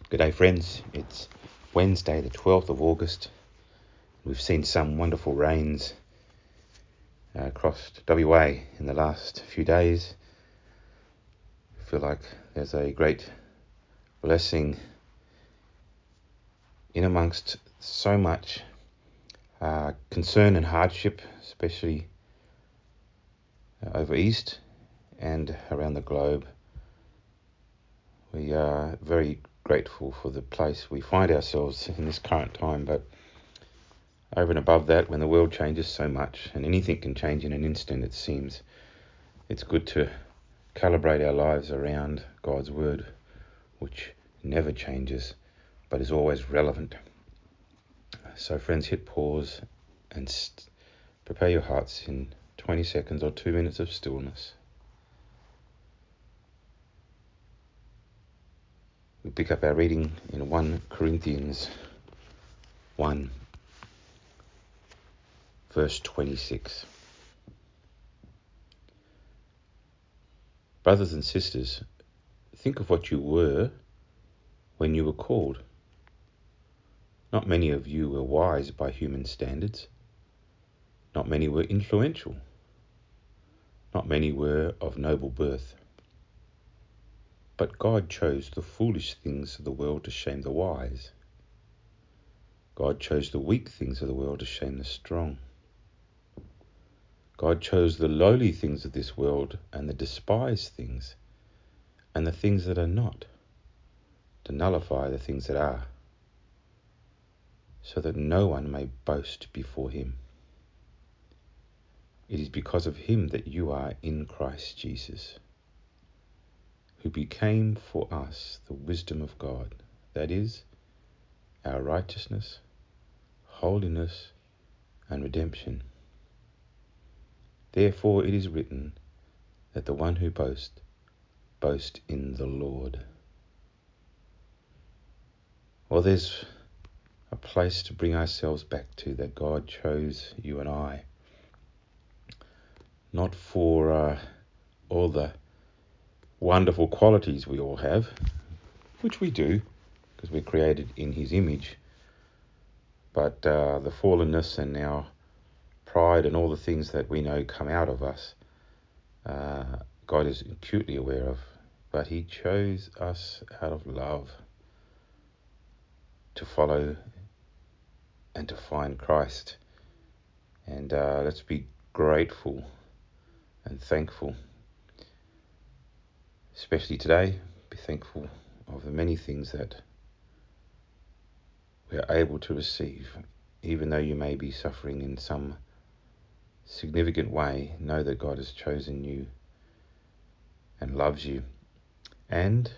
Good day, friends. It's Wednesday, the 12th of August. We've seen some wonderful rains across WA in the last few days. I feel like there's a great blessing in amongst so much concern and hardship, especially over east and around the globe. We are very grateful for the place we find ourselves in this current time, but over and above that, when the world changes so much, and anything can change in an instant, it seems, it's good to calibrate our lives around God's word, which never changes, but is always relevant. So friends, hit pause and prepare your hearts in 20 seconds or 2 minutes of stillness. We pick up our reading in 1 Corinthians 1, verse 26. Brothers and sisters, think of what you were when you were called. Not many of you were wise by human standards. Not many were influential. Not many were of noble birth. But God chose the foolish things of the world to shame the wise. God chose the weak things of the world to shame the strong. God chose the lowly things of this world and the despised things and the things that are not, to nullify the things that are, so that no one may boast before him. It is because of him that you are in Christ Jesus, who became for us the wisdom of God, that is, our righteousness, holiness, and redemption. Therefore it is written that the one who boasts, boast in the Lord. Well, there's a place to bring ourselves back to, that God chose you and I, not for all the wonderful qualities we all have, which we do, because we're created in his image, but the fallenness and our pride and all the things that we know come out of us, God is acutely aware of, but he chose us out of love to follow and to find Christ. And let's be grateful and thankful, especially today. Be thankful of the many things that we are able to receive. Even though you may be suffering in some significant way, know that God has chosen you and loves you and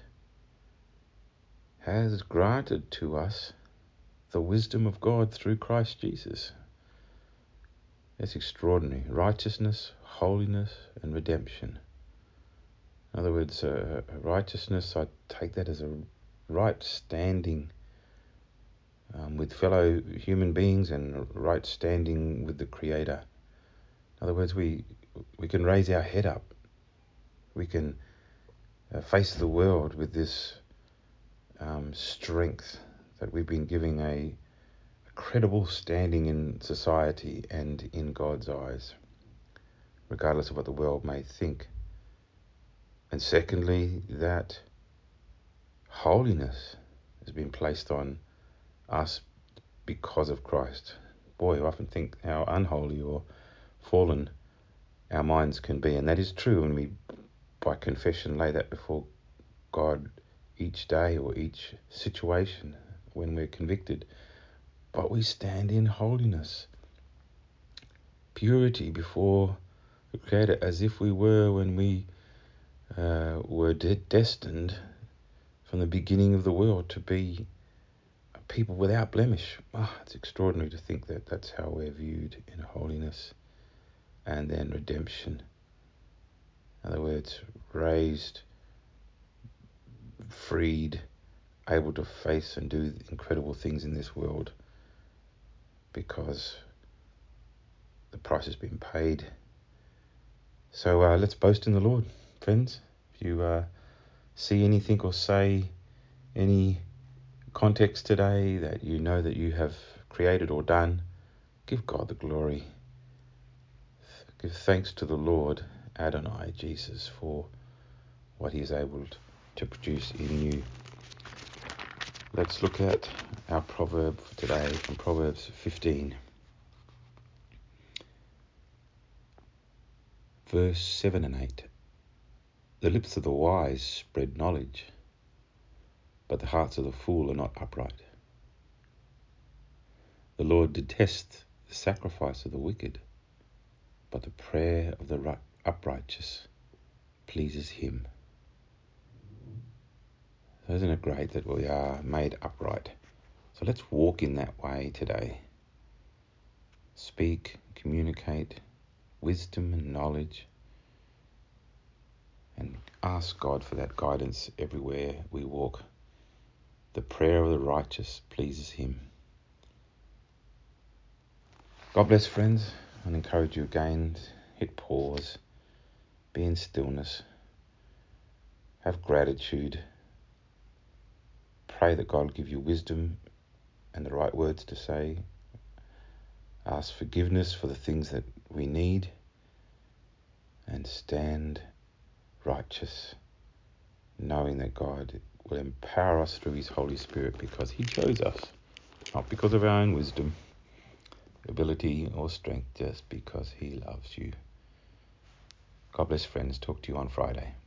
has granted to us the wisdom of God through Christ Jesus. It's extraordinary. Righteousness, holiness, and redemption. In other words, righteousness, I take that as a right standing with fellow human beings and right standing with the Creator. In other words, we can raise our head up. We can face the world with this strength that we've been giving a credible standing in society and in God's eyes, regardless of what the world may think. And secondly, that holiness has been placed on us because of Christ. Boy, I often think how unholy or fallen our minds can be, and that is true when we, by confession, lay that before God each day or each situation when we're convicted. But we stand in holiness, purity before the Creator, as if we were when we were destined from the beginning of the world to be a people without blemish. It's extraordinary to think that that's how we're viewed, in holiness. And then redemption. In other words, raised, freed, able to face and do incredible things in this world because the price has been paid. So let's boast in the Lord, friends. If you see anything or say any context today that you know that you have created or done, give God the glory. Give thanks to the Lord, Adonai, Jesus, for what he is able to produce in you. Let's look at our proverb for today from Proverbs 15. Verse 7 and 8. The lips of the wise spread knowledge, but the hearts of the fool are not upright. The Lord detests the sacrifice of the wicked, but the prayer of the uprighteous pleases him. So isn't it great that we are made upright? So let's walk in that way today. Speak, communicate wisdom and knowledge, and ask God for that guidance everywhere we walk. The prayer of the righteous pleases him. God bless, friends, and encourage you again. Hit pause, be in stillness, have gratitude, pray that God will give you wisdom and the right words to say. Ask forgiveness for the things that we need, and stand righteous, knowing that God will empower us through his Holy Spirit because he chose us, not because of our own wisdom, ability or strength, just because he loves you. God bless, friends. Talk to you on Friday.